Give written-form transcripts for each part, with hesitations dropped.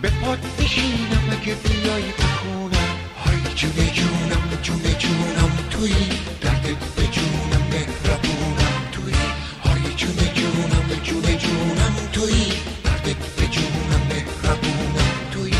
به پات میشینم اگه بیای بخونم. های جونه جونم جونه جونم تویی، دردت به جونم مهربونم تویی. های جونه جونم جونه جونم تویی، دردت به جونم مهربونم تویی.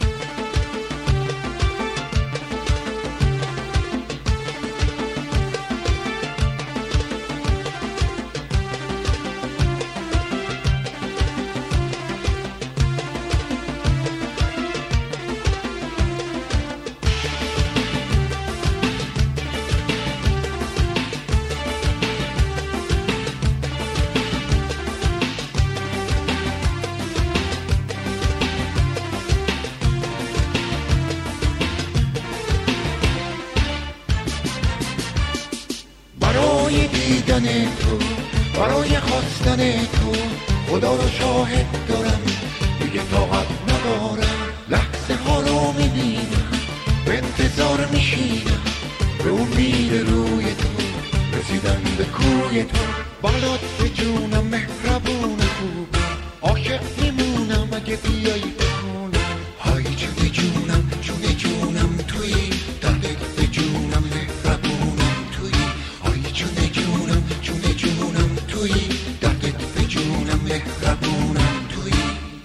برای دیدن تو، برای خواستن تو، خدا رو شاهد دارم دیگه طاقت ندارم. لحظه ها رو میبینم، به انتظار میشینم، به امید روی تو، رسیدن به کوی تو. بالات به جونم مهربون خوبم، عاشق میمونم اگه بیایی بخونم. های جونه جونم جونه جونم تویی، دردت به جونم مهربونم تویی. های جونه جونم جونه جونم تویی، دردت به جونم مهربونم تویی.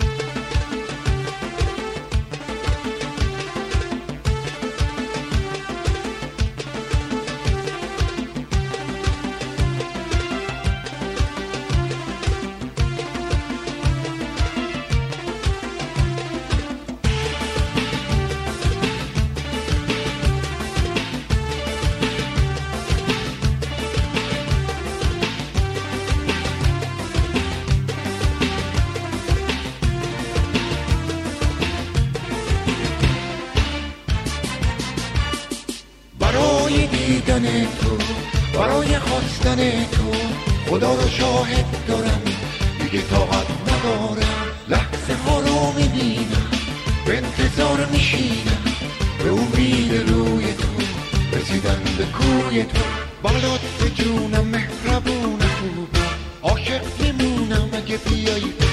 برای دیدن تو، برای خواستن تو، خدا رو شاهد دارم دیگه طاقت ندارم. لحظه ها رو میبینم، به انتظار میشینم، به امید روی تو، رسیدن به کوی تو. بالات به جونم مهربون خوبم، عاشق میمونم اگه بیایی